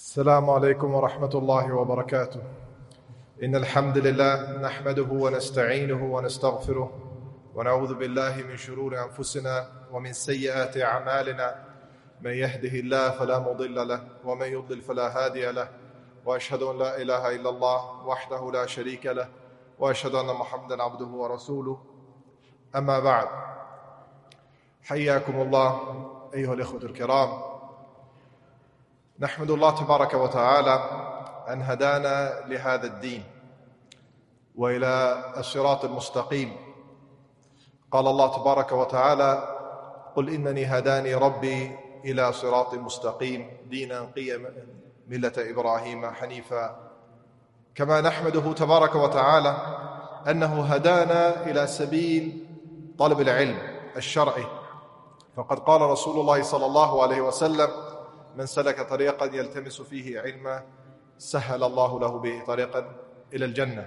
السلام عليكم ورحمة الله وبركاته. إن الحمد لله نحمده ونستعينه ونستغفره ونعوذ بالله من شرور أنفسنا ومن سيئات أعمالنا. من يهده الله فلا مضل له ومن يضلل فلا هادي له، وأشهد أن لا إله إلا الله وحده لا شريك له، وأشهد أن محمدا عبده ورسوله. أما بعد، حياكم الله أيها الإخوة الكرام. نحمد الله تبارك وتعالى أن هدانا لهذا الدين وإلى الصراط المستقيم. قال الله تبارك وتعالى: قل إنني هداني ربي إلى صراط مستقيم دينا قيما ملة إبراهيم حنيفا. كما نحمده تبارك وتعالى أنه هدانا إلى سبيل طلب العلم الشرعي، فقد قال رسول الله صلى الله عليه وسلم: من سلك طريقا يلتمس فيه علما سهل الله له به طريقا إلى الجنة.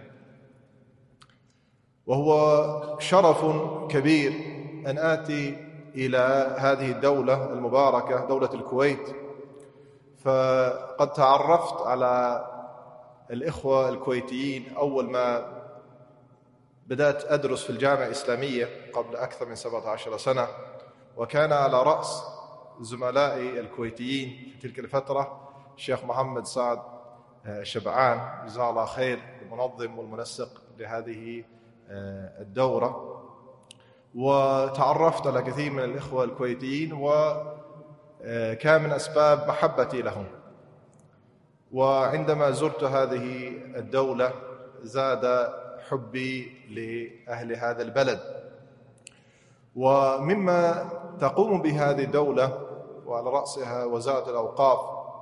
وهو شرف كبير أن آتي إلى هذه الدولة المباركة، دولة الكويت، فقد تعرفت على الإخوة الكويتيين أول ما بدأت أدرس في الجامعة الإسلامية قبل أكثر من 17 سنة، وكان على رأس زملائي الكويتيين في تلك الفترة الشيخ محمد سعد شبعان، جزاه الله خير، المنظم والمنسق لهذه الدورة. وتعرفت على كثير من الإخوة الكويتيين، وكان من أسباب محبتي لهم. وعندما زرت هذه الدولة زاد حبي لأهل هذا البلد. ومما تقوم بهذه الدولة وعلى رأسها وزارة الأوقاف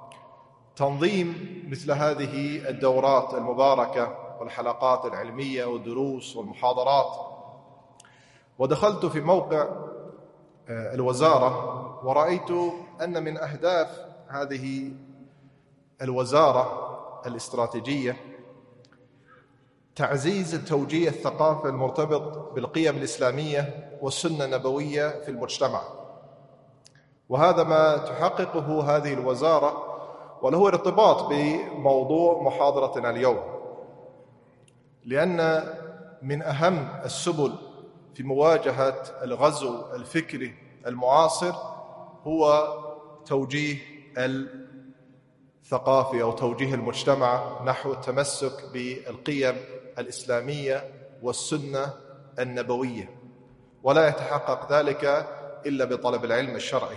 تنظيم مثل هذه الدورات المباركة والحلقات العلمية والدروس والمحاضرات. ودخلت في موقع الوزارة ورأيت أن من أهداف هذه الوزارة الاستراتيجية تعزيز التوجيه الثقافي المرتبط بالقيم الإسلامية والسنة النبوية في المجتمع. وهذا ما تحققه هذه الوزارة، وله ارتباط بموضوع محاضرتنا اليوم، لأن من أهم السبل في مواجهة الغزو الفكري المعاصر هو توجيه الثقافي أو توجيه المجتمع نحو التمسك بالقيم الإسلامية والسنة النبوية، ولا يتحقق ذلك إلا بطلب العلم الشرعي.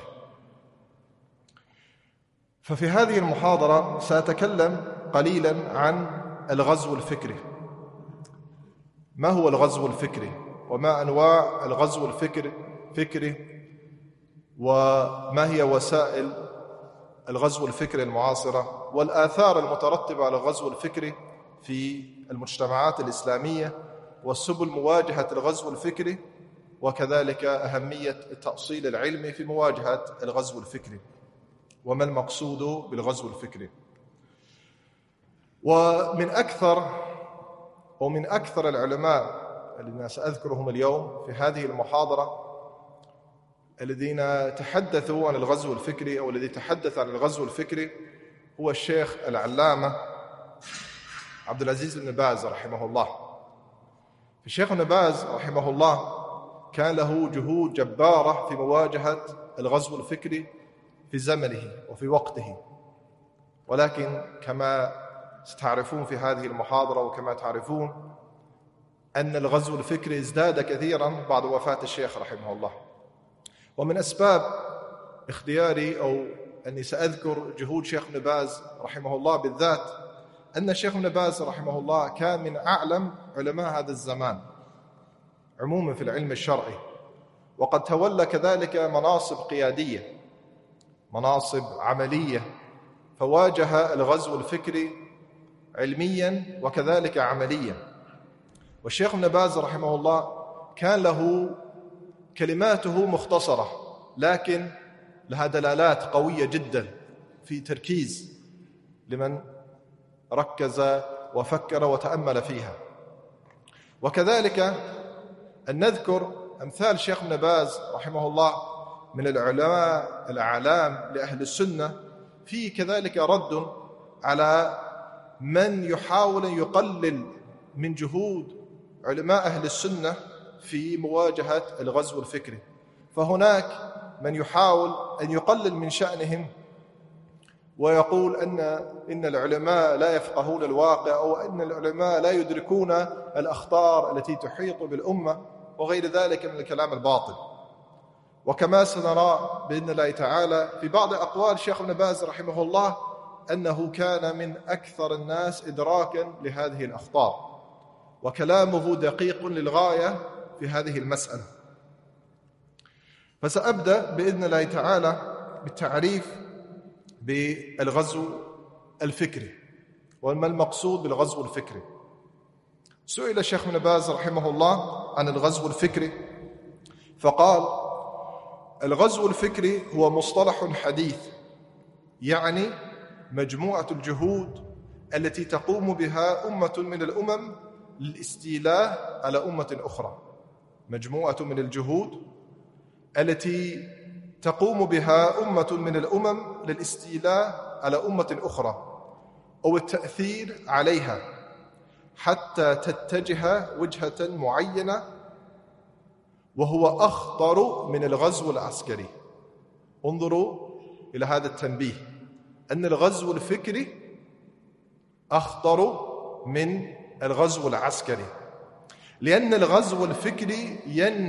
ففي هذه المحاضرة سأتكلم قليلا عن الغزو الفكري. ما هو الغزو الفكري؟ وما أنواع الغزو الفكري؟ وما هي وسائل الغزو الفكري المعاصرة؟ والآثار المترتبة على الغزو الفكري في المجتمعات الإسلامية، والسبل مواجهة الغزو الفكري، وكذلك أهمية التأصيل العلمي في مواجهة الغزو الفكري، وما المقصود بالغزو الفكري. ومن أكثر العلماء الذين سأذكرهم اليوم في هذه المحاضرة الذين تحدثوا عن الغزو الفكري، أو الذي تحدث عن الغزو الفكري، هو الشيخ العلامة عبد العزيز بن باز رحمه الله. الشيخ ابن باز رحمه الله كان له جهود جبارة في مواجهة الغزو الفكري في زمنه وفي وقته، ولكن كما ستعرفون في هذه المحاضرة وكما تعرفون أن الغزو الفكري ازداد كثيرا بعد وفاة الشيخ رحمه الله. ومن أسباب اختياري أو أني سأذكر جهود شيخ ابن باز رحمه الله بالذات أن الشيخ ابن باز رحمه الله كان من أعلم علماء هذا الزمان عموما في العلم الشرعي، وقد تولى كذلك مناصب قيادية، مناصب عملية، فواجه الغزو الفكري علميا وكذلك عمليا. والشيخ ابن باز رحمه الله كان له كلماته مختصرة، لكن لها دلالات قوية جدا في تركيز لمن ركز وفكر وتأمل فيها. وكذلك أن نذكر أمثال شيخ ابن باز رحمه الله من العلماء الأعلام لأهل السنة، في كذلك رد على من يحاول أن يقلل من جهود علماء أهل السنة في مواجهة الغزو الفكري. فهناك من يحاول أن يقلل من شأنهم ويقول إن العلماء لا يفقهون الواقع، أو أن العلماء لا يدركون الأخطار التي تحيط بالأمة وغير ذلك من الكلام الباطل. وكما سنرى بإذن الله تعالى في بعض أقوال الشيخ ابن باز رحمه الله أنه كان من أكثر الناس إدراكا لهذه الأخطار، وكلامه دقيق للغاية في هذه المسألة. فسأبدأ بإذن الله تعالى بالتعريف بالغزو الفكري وما المقصود بالغزو الفكري. سئل الشيخ ابن باز رحمه الله عن الغزو الفكري فقال: الغزو الفكري هو مصطلح حديث يعني مجموعة الجهود التي تقوم بها أمة من الأمم للاستيلاء على أمة أخرى. مجموعة من الجهود التي تقوم بها أمة من الأمم للاستيلاء على أمة أخرى أو التأثير عليها حتى تتجه وجهة معينة، وهو أخطر من الغزو العسكري. انظروا إلى هذا التنبيه، أن الغزو الفكري أخطر من الغزو العسكري، لأن الغزو الفكري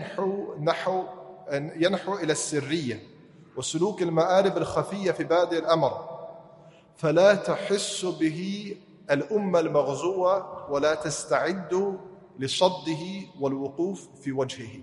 ينحو إلى السرية وسلوك المآرب الخفية في بادئ الأمر، فلا تحس به الأمة المغزوة ولا تستعد لصده والوقوف في وجهه.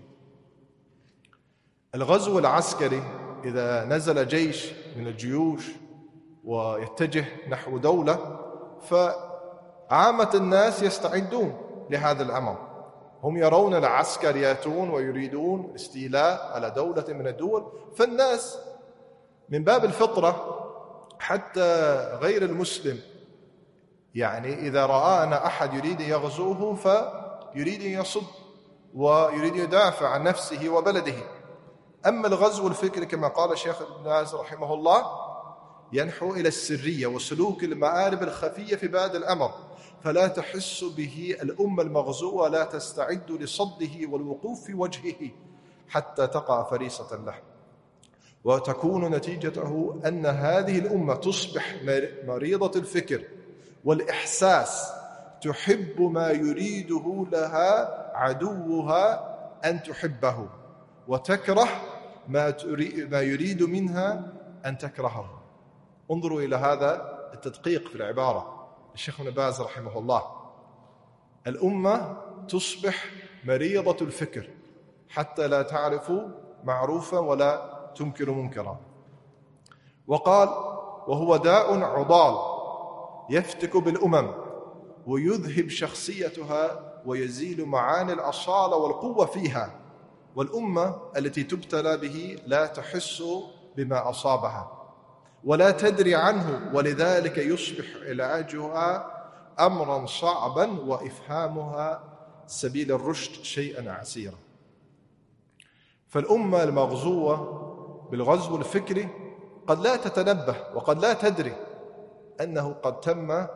الغزو العسكري إذا نزل جيش من الجيوش ويتجه نحو دولة، فعامة الناس يستعدون لهذا الأمر، هم يرون العسكر يأتون ويريدون استيلاء على دولة من الدول، فالناس من باب الفطرة حتى غير المسلم يعني إذا رأى أن أحد يريد يغزوه فيريد يصد ويريد يدافع عن نفسه وبلده. أما الغزو الفكري كما قال الشيخ ابن باز رحمه الله ينحو إلى السرية وسلوك المآرب الخفية في بادئ الأمر، فلا تحس به الأمة المغزوة، لا تستعد لصده والوقوف في وجهه حتى تقع فريسة له، وتكون نتيجته أن هذه الأمة تصبح مريضة الفكر والإحساس، تحب ما يريده لها عدوها أن تحبه، وتكره ما يريد منها أن تكرهه. انظروا إلى هذا التدقيق في العبارة الشيخ ابن باز رحمه الله. الأمة تصبح مريضة الفكر حتى لا تعرف معروفا ولا تنكر منكرا. وقال: وهو داء عضال يفتك بالأمم ويذهب شخصيتها ويزيل معاني الأصالة والقوة فيها، والأمة التي تبتلى به لا تحس بما أصابها ولا تدري عنه، ولذلك يصبح علاجها أمرا صعبا وإفهامها سبيل الرشد شيئا عسيرا. فالأمة المغزوة بالغزو الفكري قد لا تتنبه وقد لا تدري أنه قد تم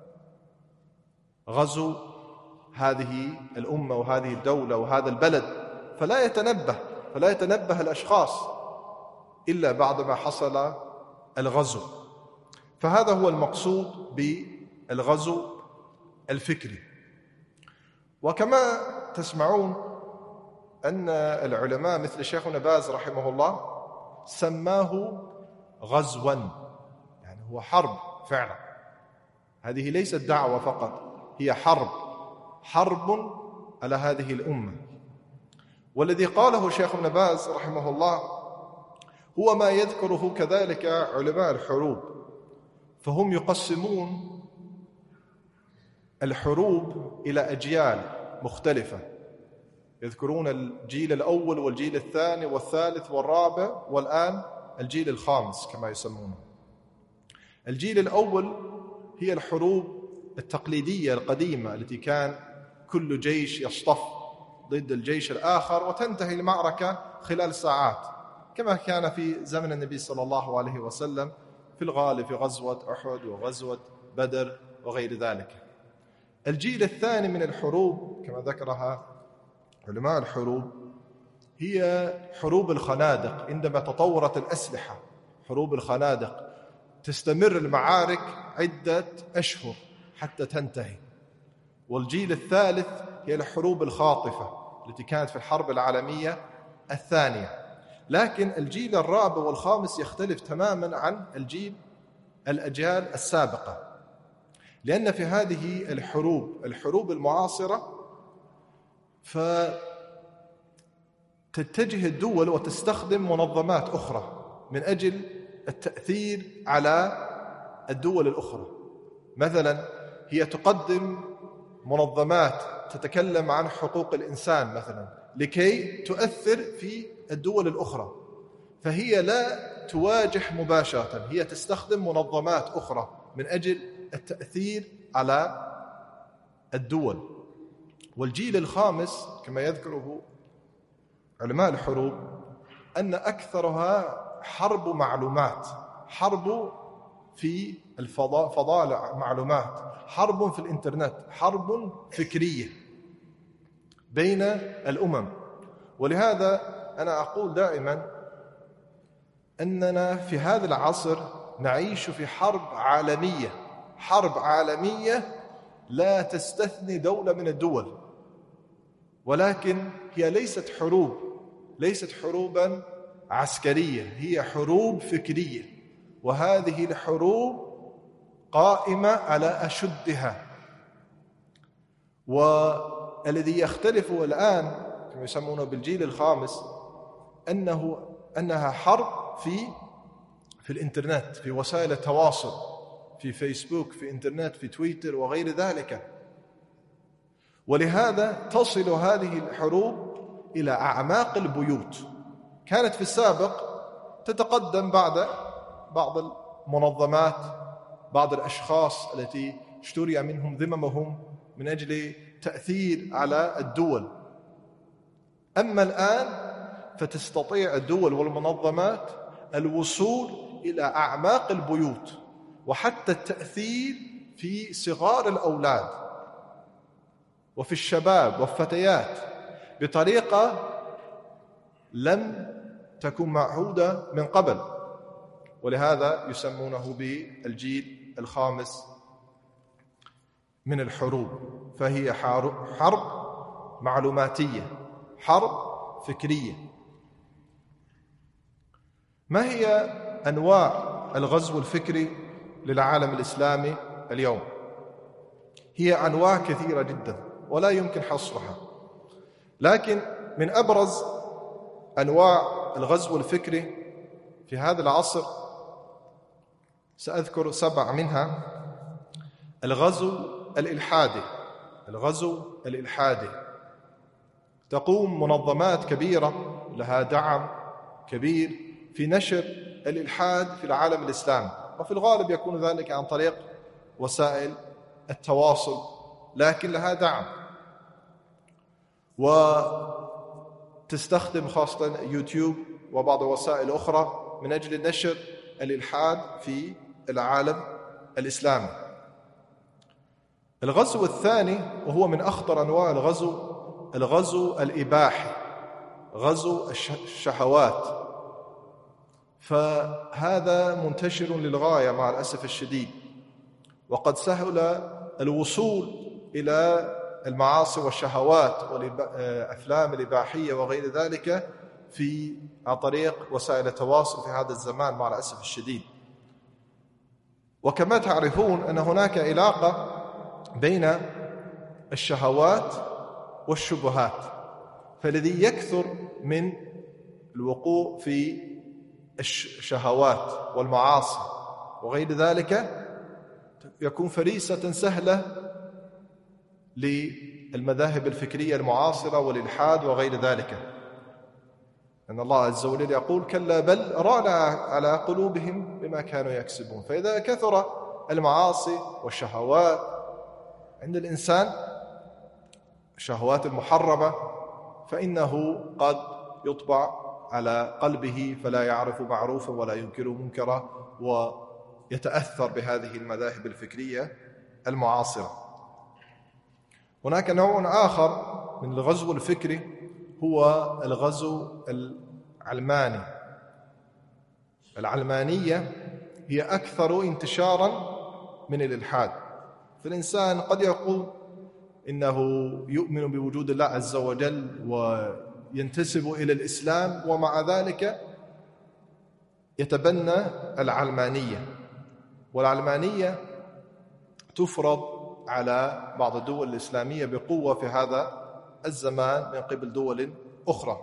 غزو هذه الأمة وهذه الدولة وهذا البلد، فلا يتنبه الأشخاص إلا بعد ما حصل الغزو. فهذا هو المقصود بالغزو الفكري. وكما تسمعون أن العلماء مثل الشيخ ابن باز رحمه الله سماه غزوا، يعني هو حرب فعلا، هذه ليست دعوة فقط، هي حرب على هذه الأمة. والذي قاله الشيخ ابن باز رحمه الله هو ما يذكره كذلك علماء الحروب، فهم يقسمون الحروب إلى أجيال مختلفة، يذكرون الجيل الأول والجيل الثاني والثالث والرابع والآن الجيل الخامس كما يسمونه. الجيل الأول هي الحروب التقليدية القديمة التي كان كل جيش يصطف ضد الجيش الآخر وتنتهي المعركة خلال ساعات، كما كان في زمن النبي صلى الله عليه وسلم في الغالب في غزوة أحد وغزوة بدر وغير ذلك. الجيل الثاني من الحروب كما ذكرها علماء الحروب هي حروب الخنادق. عندما تطورت الأسلحة، حروب الخنادق تستمر المعارك عدة أشهر حتى تنتهي. والجيل الثالث هي الحروب الخاطفة التي كانت في الحرب العالمية الثانية. لكن الجيل الرابع والخامس يختلف تماما عن الأجيال السابقة، لأن في هذه الحروب المعاصرة فتتجه الدول وتستخدم منظمات أخرى من أجل التأثير على الدول الأخرى. مثلا هي تقدم منظمات تتكلم عن حقوق الإنسان مثلا لكي تؤثر في الدول الأخرى، فهي لا تواجه مباشرة، هي تستخدم منظمات أخرى من أجل التأثير على الدول. والجيل الخامس كما يذكره علماء الحروب أن أكثرها حرب معلومات، حرب في الفضاء، فضاء معلومات، حرب في الإنترنت، حرب فكرية بين الأمم. ولهذا أنا أقول دائما أننا في هذا العصر نعيش في حرب عالمية لا تستثني دولة من الدول، ولكن هي ليست حروبا عسكرية، هي حروب فكرية. وهذه الحروب قائمة على أشدها. والذي يختلف الآن كما يسمونه بالجيل الخامس أنها حرب في الإنترنت، في وسائل التواصل، في فيسبوك، في إنترنت، في تويتر وغير ذلك. ولهذا تصل هذه الحروب إلى أعماق البيوت. كانت في السابق تتقدم بعض المنظمات، بعض الأشخاص التي اشتري منهم ذممهم من أجل تأثير على الدول. أما الآن فتستطيع الدول والمنظمات الوصول إلى أعماق البيوت، وحتى التأثير في صغار الأولاد وفي الشباب والفتيات بطريقة لم تكن معهودة من قبل. ولهذا يسمونه بالجيل الخامس من الحروب. فهي حرب معلوماتية، حرب فكرية. ما هي أنواع الغزو الفكري للعالم الإسلامي اليوم؟ هي أنواع كثيرة جدا ولا يمكن حصرها، لكن من أبرز أنواع الغزو الفكري في هذا العصر سأذكر 7 منها. الغزو الإلحادي. تقوم منظمات كبيرة لها دعم كبير في نشر الإلحاد في العالم الإسلامي، وفي الغالب يكون ذلك عن طريق وسائل التواصل، لكن لها دعم، وتستخدم خاصة يوتيوب وبعض الوسائل الأخرى من أجل نشر الإلحاد في العالم الإسلامي. الغزو الثاني وهو من أخطر أنواع الغزو الإباحي، غزو الشهوات. فهذا منتشر للغاية مع الأسف الشديد، وقد سهل الوصول إلى المعاصي والشهوات والأفلام الإباحية وغير ذلك عن طريق وسائل التواصل في هذا الزمان مع الأسف الشديد. وكما تعرفون أن هناك علاقة بين الشهوات والشبهات، فالذي يكثر من الوقوع في الشهوات والمعاصي وغير ذلك يكون فريسة سهلة للمذاهب الفكرية المعاصرة والإلحاد وغير ذلك. أن الله عز وجل يقول: كلا بل ران على قلوبهم بما كانوا يكسبون. فإذا كثر المعاصي والشهوات عند الإنسان، الشهوات المحرمة، فإنه قد يطبع على قلبه فلا يعرف معروفا ولا ينكر منكرا، يتأثر بهذه المذاهب الفكرية المعاصرة. هناك نوع آخر من الغزو الفكري هو الغزو العلماني. العلمانية هي أكثر انتشارا من الإلحاد. فالإنسان قد يقول إنه يؤمن بوجود الله عز وجل وينتسب إلى الإسلام، ومع ذلك يتبنى العلمانية، والعلمانية تفرض على بعض الدول الإسلامية بقوة في هذا الزمان من قبل دول أخرى.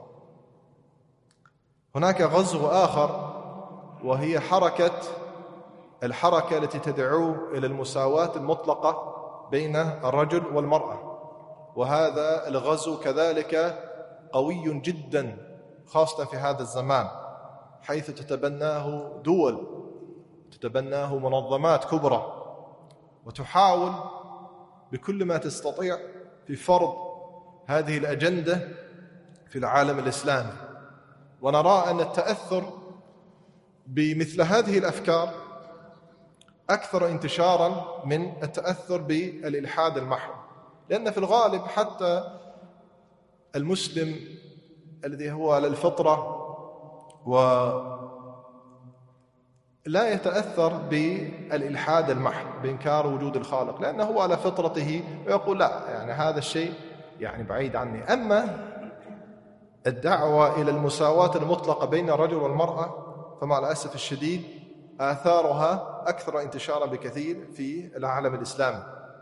هناك غزو آخر وهي الحركة التي تدعو إلى المساواة المطلقة بين الرجل والمرأة، وهذا الغزو كذلك قوي جدا خاصة في هذا الزمان، حيث تتبناه دول، تتبناه منظمات كبرى، وتحاول بكل ما تستطيع في فرض هذه الأجندة في العالم الإسلامي. ونرى أن التأثر بمثل هذه الأفكار أكثر انتشارا من التأثر بالإلحاد المحض، لأن في الغالب حتى المسلم الذي هو على الفطرة ولا يتأثر بالإلحاد المحض بإنكار وجود الخالق، لأنه هو على فطرته ويقول لا، يعني هذا الشيء يعني بعيد عني. أما الدعوة إلى المساواة المطلقة بين الرجل والمرأة فمع الأسف الشديد آثارها أكثر انتشارا بكثير في العالم الإسلامي.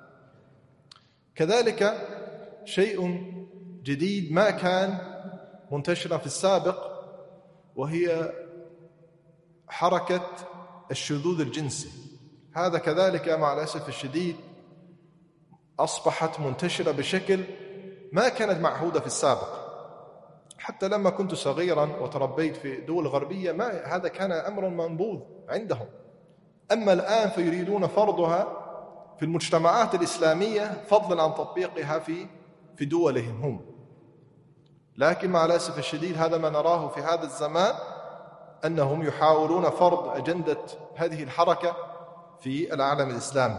كذلك شيء جديد ما كان منتشرا في السابق، وهي حركة الشذوذ الجنسي. هذا كذلك مع الأسف الشديد أصبحت منتشرة بشكل ما كانت معهودة في السابق. حتى لما كنت صغيرا وتربيت في دول غربية هذا كان أمر منبوذ عندهم. أما الآن فيريدون فرضها في المجتمعات الإسلامية فضلا عن تطبيقها في دولهم هم. لكن مع الأسف الشديد هذا ما نراه في هذا الزمان، أنهم يحاولون فرض أجندة هذه الحركة في العالم الإسلامي.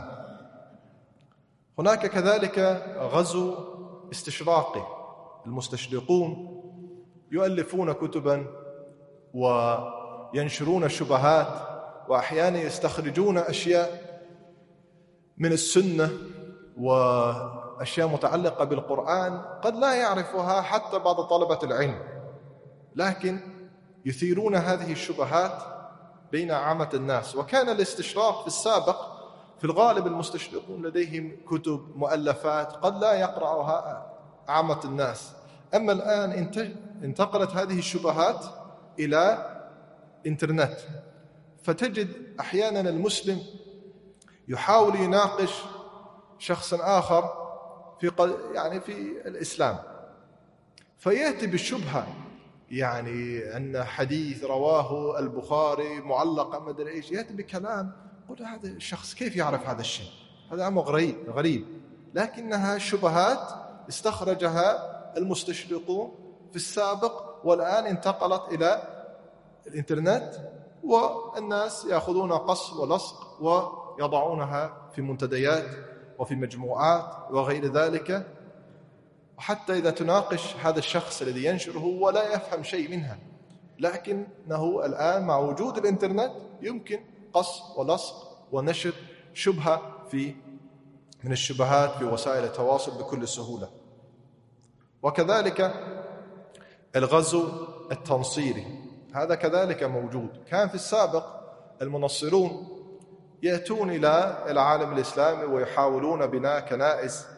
هناك كذلك غزو استشراقي. المستشرقون يؤلفون كتبا وينشرون الشبهات، وأحيانا يستخرجون أشياء من السنة وأشياء متعلقة بالقرآن قد لا يعرفها حتى بعض طلبة العلم، لكن يثيرون هذه الشبهات بين عامة الناس. وكان الاستشراق في السابق في الغالب المستشرقون لديهم كتب مؤلفات قد لا يقرأها عامة الناس. أما الآن انتقلت هذه الشبهات إلى إنترنت، فتجد أحيانا المسلم يحاول يناقش شخص آخر في الإسلام، فيأتي بالشبهة، يعني أن حديث رواه البخاري معلقا ما أدري إيش، يأتي بكلام قل هذا الشخص كيف يعرف هذا الشيء؟ هذا أمر غريب، لكنها شبهات استخرجها المستشرقون في السابق، والآن انتقلت إلى الإنترنت، والناس يأخذون قص ولصق ويضعونها في منتديات وفي مجموعات وغير ذلك. وحتى إذا تناقش هذا الشخص الذي ينشره ولا يفهم شيء منها، لكنه الآن مع وجود الإنترنت يمكن قص ولصق ونشر شبهة من الشبهات في وسائل التواصل بكل سهولة. وكذلك الغزو التنصيري، هذا كذلك موجود. كان في السابق المنصرون يأتون إلى العالم الإسلامي ويحاولون بناء كنائس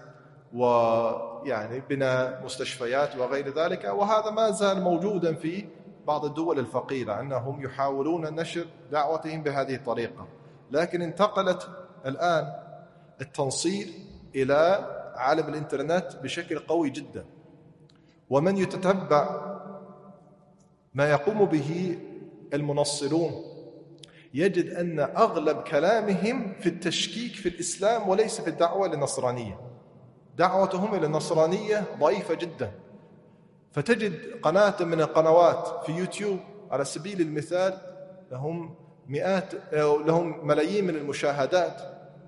بناء مستشفيات وغير ذلك، وهذا ما زال موجودا في بعض الدول الفقيرة، أنهم يحاولون نشر دعوتهم بهذه الطريقة. لكن انتقلت الآن التنصير إلى عالم الإنترنت بشكل قوي جدا، ومن يتتبع ما يقوم به المنصرون يجد أن أغلب كلامهم في التشكيك في الإسلام وليس في الدعوة للنصرانية. دعوتهم إلى النصرانية ضعيفة جدا، فتجد قناة من القنوات في يوتيوب على سبيل المثال لهم لهم ملايين من المشاهدات،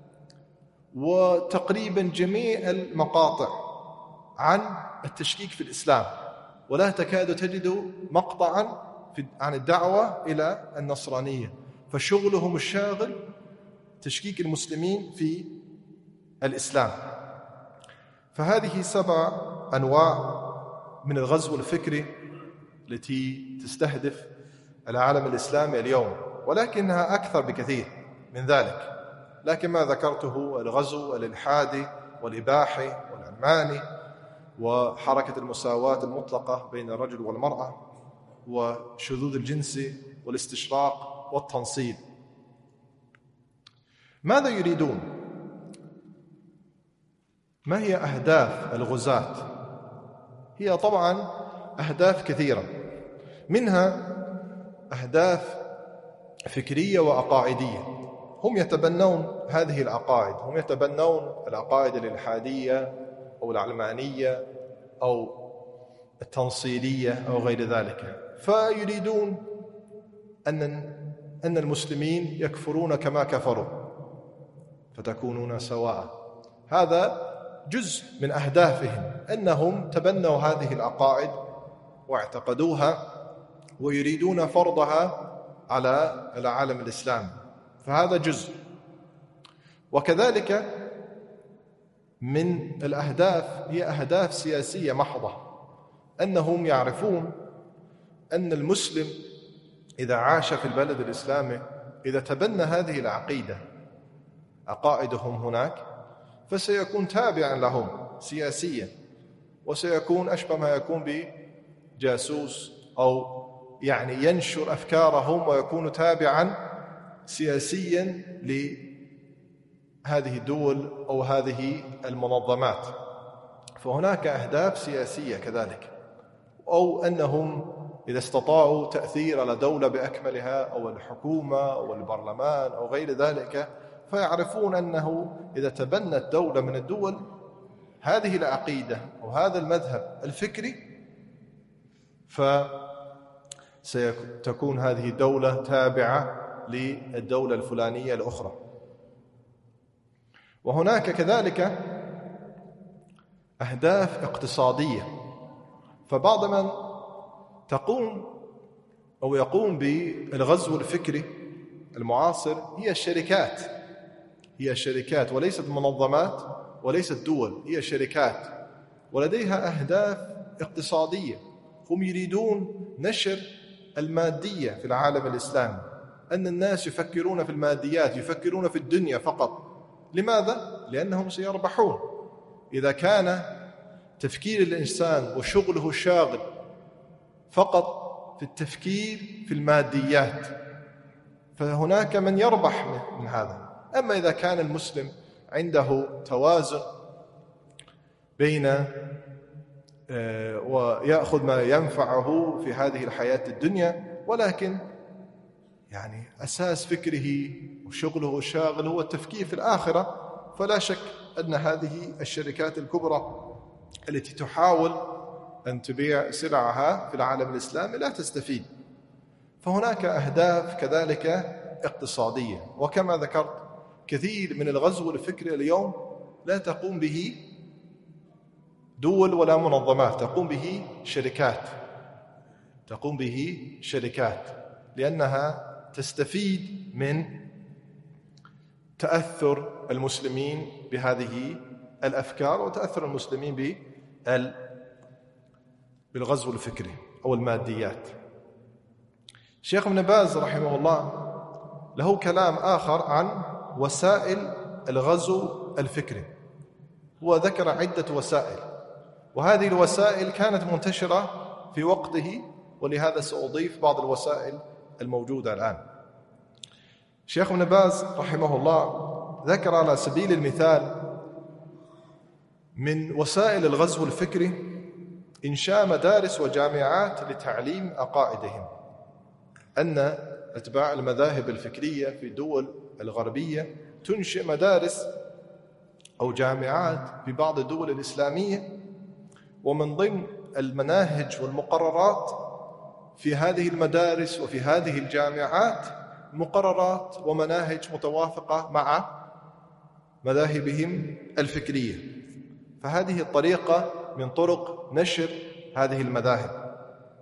وتقريبا جميع المقاطع عن التشكيك في الإسلام، ولا تكاد تجد مقطعا عن الدعوة إلى النصرانية، فشغلهم الشاغل تشكيك المسلمين في الإسلام. فهذه 7 أنواع من الغزو الفكري التي تستهدف العالم الإسلامي اليوم، ولكنها أكثر بكثير من ذلك. لكن ما ذكرته الغزو الإلحادي والإباحي والعلماني وحركة المساواة المطلقة بين الرجل والمرأة وشذوذ الجنسي والاستشراق والتنصيب. ماذا يريدون؟ ما هي أهداف الغزاة؟ هي طبعا أهداف كثيرة، منها أهداف فكرية وعقائدية. هم يتبنون هذه العقائد، هم يتبنون العقائد الإلحادية أو العلمانية أو التنصيلية أو غير ذلك، فيريدون أن المسلمين يكفرون كما كفروا فتكونون سواء. هذا جزء من أهدافهم، أنهم تبنوا هذه العقائد واعتقدوها ويريدون فرضها على العالم الإسلامي، فهذا جزء. وكذلك من الأهداف هي أهداف سياسية محضة، أنهم يعرفون أن المسلم إذا عاش في البلد الإسلامي، إذا تبنى هذه العقيدة عقائدهم هناك، فسيكون تابعا لهم سياسيا، وسيكون أشبه ما يكون بجاسوس أو يعني ينشر أفكارهم ويكون تابعا سياسيا لهذه الدول أو هذه المنظمات. فهناك أهداف سياسية كذلك، أو أنهم إذا استطاعوا تأثير على دولة بأكملها أو الحكومة أو البرلمان أو غير ذلك، فيعرفون أنه إذا تبنت دولة من الدول هذه العقيدة أو هذا المذهب الفكري، فستكون هذه الدولة تابعة للدولة الفلانية الأخرى. وهناك كذلك أهداف اقتصادية، فبعض من يقوم بالغزو الفكري المعاصر هي الشركات وليست منظمات وليست دول، هي شركات ولديها أهداف اقتصادية. هم يريدون نشر المادية في العالم الإسلامي، أن الناس يفكرون في الماديات، يفكرون في الدنيا فقط. لماذا؟ لأنهم سيربحون. إذا كان تفكير الإنسان وشغله الشاغل فقط في التفكير في الماديات، فهناك من يربح من هذا. أما إذا كان المسلم عنده توازن بين ويأخذ ما ينفعه في هذه الحياة الدنيا، ولكن يعني أساس فكره وشغله الشاغل هو التفكير في الآخرة، فلا شك أن هذه الشركات الكبرى التي تحاول أن تبيع سلعها في العالم الإسلامي لا تستفيد. فهناك أهداف كذلك اقتصادية. وكما ذكرت كثير من الغزو الفكري اليوم لا تقوم به دول ولا منظمات، تقوم به شركات لأنها تستفيد من تأثر المسلمين بهذه الأفكار وتأثر المسلمين بالغزو الفكري أو الماديات. الشيخ ابن باز رحمه الله له كلام آخر عن وسائل الغزو الفكري. هو ذكر عدة وسائل، وهذه الوسائل كانت منتشرة في وقته، ولهذا سأضيف بعض الوسائل الموجودة الآن. الشيخ ابن باز رحمه الله ذكر على سبيل المثال من وسائل الغزو الفكري إنشاء مدارس وجامعات لتعليم عقائدهم، أن أتباع المذاهب الفكرية في الدول الغربية تنشئ مدارس أو جامعات في بعض الدول الإسلامية، ومن ضمن المناهج والمقررات في هذه المدارس وفي هذه الجامعات مقررات ومناهج متوافقة مع مذاهبهم الفكرية. فهذه الطريقة من طرق نشر هذه المذاهب.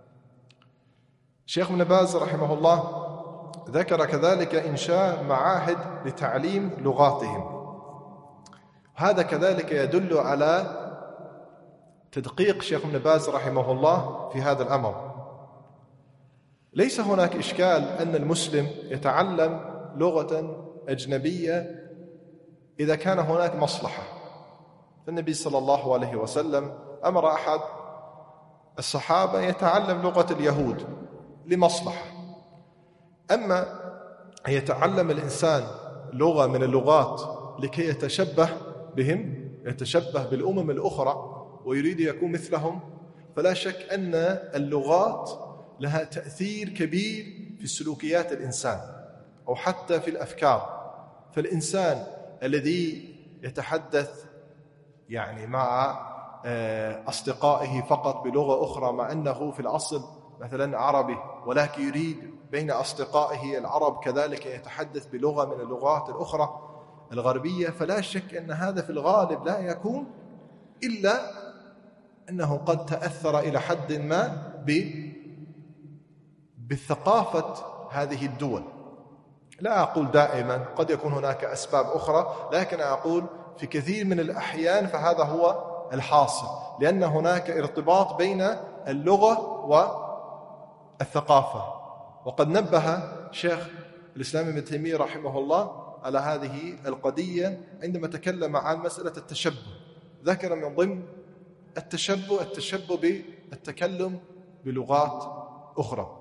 الشيخ ابن باز رحمه الله ذكر كذلك إنشاء معاهد لتعليم لغاتهم. هذا كذلك يدل على تدقيق الشيخ ابن باز رحمه الله في هذا الأمر. ليس هناك إشكال أن المسلم يتعلم لغة أجنبية إذا كان هناك مصلحة. فالنبي صلى الله عليه وسلم أمر أحد الصحابة يتعلم لغة اليهود لمصلحة. أما أن يتعلم الإنسان لغة من اللغات لكي يتشبه بهم، يتشبه بالأمم الأخرى ويريد يكون مثلهم، فلا شك أن اللغات لها تأثير كبير في سلوكيات الإنسان أو حتى في الأفكار. فالإنسان الذي يتحدث يعني مع أصدقائه فقط بلغة أخرى مع أنه في الأصل مثلا عربي، ولكن يريد بين أصدقائه العرب كذلك يتحدث بلغة من اللغات الأخرى الغربية، فلا شك أن هذا في الغالب لا يكون إلا أنه قد تأثر إلى حد ما بالثقافة هذه الدول. لا أقول دائما، قد يكون هناك أسباب أخرى، لكن أقول في كثير من الأحيان فهذا هو الحاصل، لأن هناك ارتباط بين اللغة والثقافة. وقد نبه شيخ الإسلام ابن تيمية رحمه الله على هذه القضية عندما تكلم عن مسألة التشبه. ذكر من ضمن التشبه بالتكلم بلغات أخرى.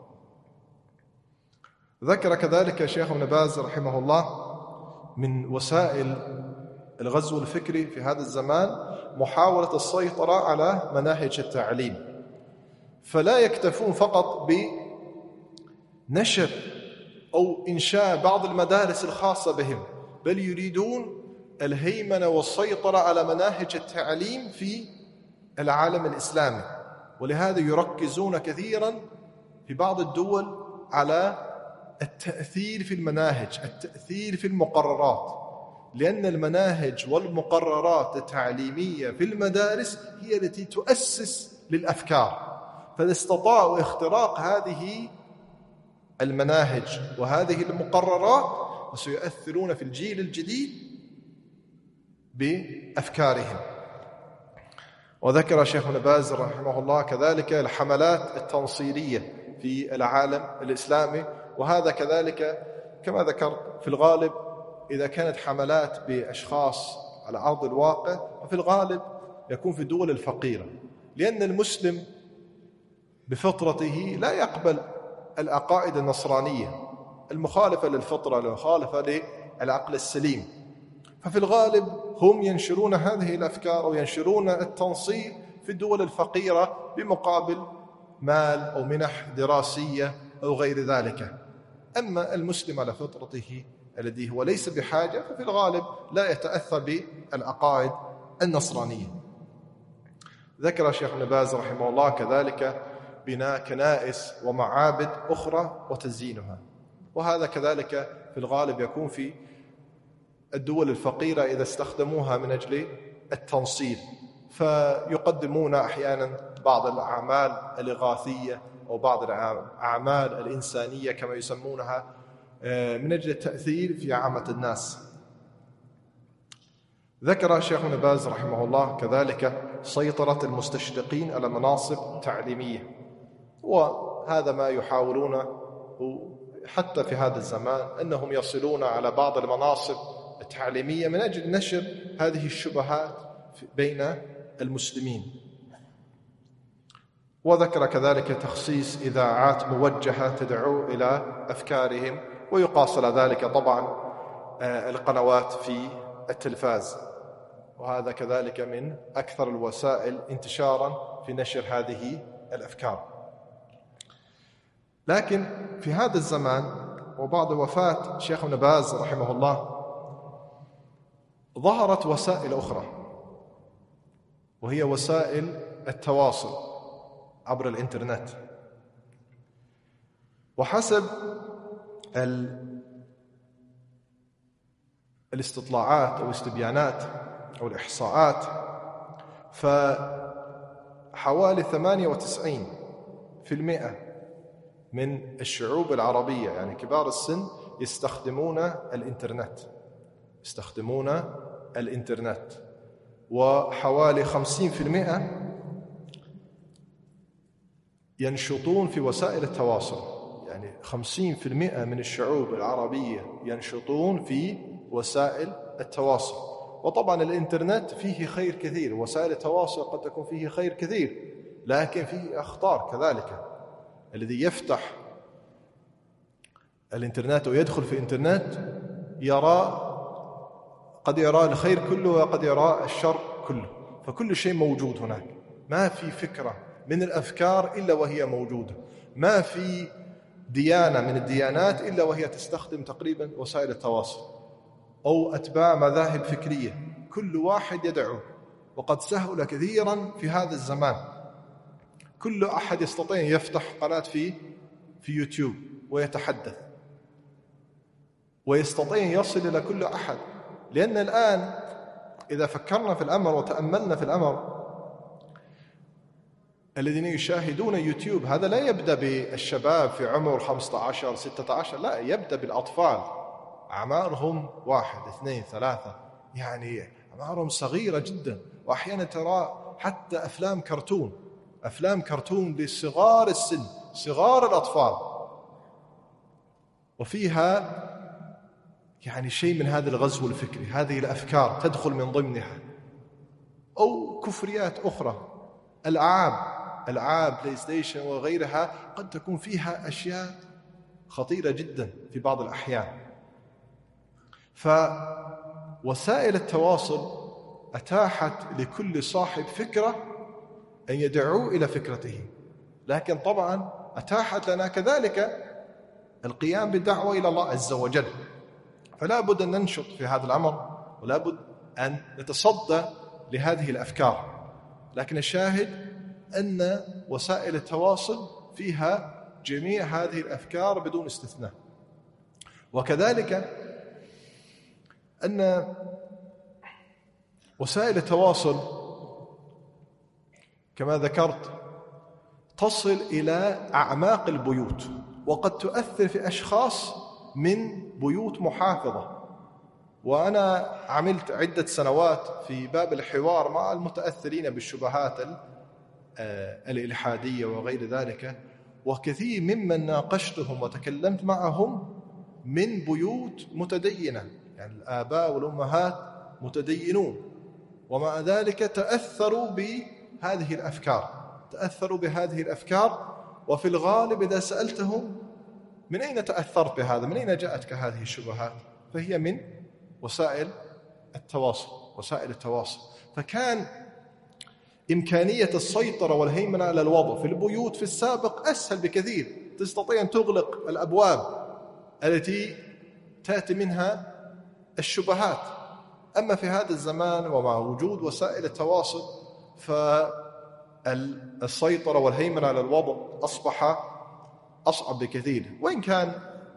ذكر كذلك شيخ ابن باز رحمه الله من وسائل الغزو الفكري في هذا الزمان محاولة السيطرة على مناهج التعليم. فلا يكتفون فقط بنشر أو إنشاء بعض المدارس الخاصة بهم، بل يريدون الهيمنة والسيطرة على مناهج التعليم في العالم الإسلامي. ولهذا يركزون كثيرا في بعض الدول على التأثير في المناهج، التأثير في المقررات، لأن المناهج والمقررات التعليمية في المدارس هي التي تؤسس للأفكار. فإذا استطاعوا اختراق هذه المناهج وهذه المقررات وسيؤثرون في الجيل الجديد بأفكارهم. وذكر شيخ ابن باز رحمه الله كذلك الحملات التنصيرية في العالم الإسلامي، وهذا كذلك كما ذكرت في الغالب إذا كانت حملات بأشخاص على أرض الواقع ففي الغالب يكون في الدول الفقيرة، لأن المسلم بفطرته لا يقبل العقائد النصرانية المخالفة للفطرة، المخالفة للعقل السليم. ففي الغالب هم ينشرون هذه الأفكار وينشرون التنصير في الدول الفقيرة بمقابل مال أو منح دراسية أو غير ذلك. أما المسلم على فطرته الذي هو ليس بحاجة ففي الغالب لا يتأثر بالعقائد النصرانية. ذكر الشيخ ابن باز رحمه الله كذلك بناء كنائس ومعابد أخرى وتزيينها، وهذا كذلك في الغالب يكون في الدول الفقيرة إذا استخدموها من أجل التنصير، فيقدمون أحيانا بعض الأعمال الإغاثية أو بعض الأعمال الإنسانية كما يسمونها من أجل التأثير في عامة الناس. ذكر الشيخ ابن باز رحمه الله كذلك سيطرة المستشرقين على مناصب تعليمية، وهذا ما يحاولونه حتى في هذا الزمان أنهم يصلون على بعض المناصب التعليمية من أجل نشر هذه الشبهات بين المسلمين. وذكر كذلك تخصيص إذاعات موجهة تدعو إلى أفكارهم، ويقاس على ذلك طبعا القنوات في التلفاز، وهذا كذلك من أكثر الوسائل انتشارا في نشر هذه الأفكار. لكن في هذا الزمان وبعد وفاة شيخ ابن باز رحمه الله ظهرت وسائل أخرى، وهي وسائل التواصل عبر الإنترنت. وحسب الاستطلاعات أو الاستبيانات أو الإحصاءات، فحوالي 98% من الشعوب العربية يعني كبار السن يستخدمون الإنترنت، وحوالي 50% ينشطون في وسائل التواصل. يعني 50% من الشعوب العربية ينشطون في وسائل التواصل. وطبعا الإنترنت فيه خير كثير، وسائل التواصل قد تكون فيه خير كثير، لكن فيه أخطار كذلك. الذي يفتح الإنترنت ويدخل في الإنترنت قد يرى الخير كله وقد يرى الشر كله، فكل شيء موجود هناك. ما في فكرة من الأفكار إلا وهي موجودة، ما في ديانة من الديانات إلا وهي تستخدم تقريبا وسائل التواصل، أو أتباع مذاهب فكرية، كل واحد يدعو. وقد سهل كثيرا في هذا الزمان، كل أحد يستطيع يفتح قناة في يوتيوب ويتحدث، ويستطيع يصل إلى كل أحد. لأن الآن إذا فكرنا في الأمر وتأملنا في الأمر، الذين يشاهدون يوتيوب هذا لا يبدأ بالشباب في عمر 15 16، لا، يبدأ بالأطفال أعمارهم 1 2 3، يعني أعمارهم صغيرة جدا. وأحيانا ترى حتى أفلام كرتون لصغار السن، صغار الأطفال، وفيها يعني شيء من هذا الغزو الفكري، هذه الأفكار تدخل من ضمنها. أو كفريات أخرى، ألعاب بلاي ستيشن وغيرها، قد تكون فيها أشياء خطيرة جدا في بعض الأحيان. فوسائل التواصل أتاحت لكل صاحب فكرة أن يدعو إلى فكرته، لكن طبعا أتاحت لنا كذلك القيام بالدعوة إلى الله عز وجل. فلا بد أن ننشط في هذا الأمر، ولا بد أن نتصدى لهذه الأفكار. لكن الشاهد أن وسائل التواصل فيها جميع هذه الأفكار بدون استثناء. وكذلك أن وسائل التواصل كما ذكرت تصل إلى أعماق البيوت، وقد تؤثر في أشخاص من بيوت محافظة. وأنا عملت عدة سنوات في باب الحوار مع المتأثرين بالشبهات الإلحادية وغير ذلك، وكثير ممن ناقشتهم وتكلمت معهم من بيوت متدينة، يعني الآباء والأمهات متدينون، ومع ذلك تأثروا بهذه الأفكار. وفي الغالب إذا سألتهم من أين تأثرت بهذا، من أين جاءتك هذه الشبهات، فهي من وسائل التواصل. فكان إمكانية السيطرة والهيمنة على الوضع في البيوت في السابق أسهل بكثير، تستطيع أن تغلق الأبواب التي تأتي منها الشبهات. أما في هذا الزمان ومع وجود وسائل التواصل، فالسيطرة والهيمنة على الوضع أصبح أصعب بكثير. وإن كان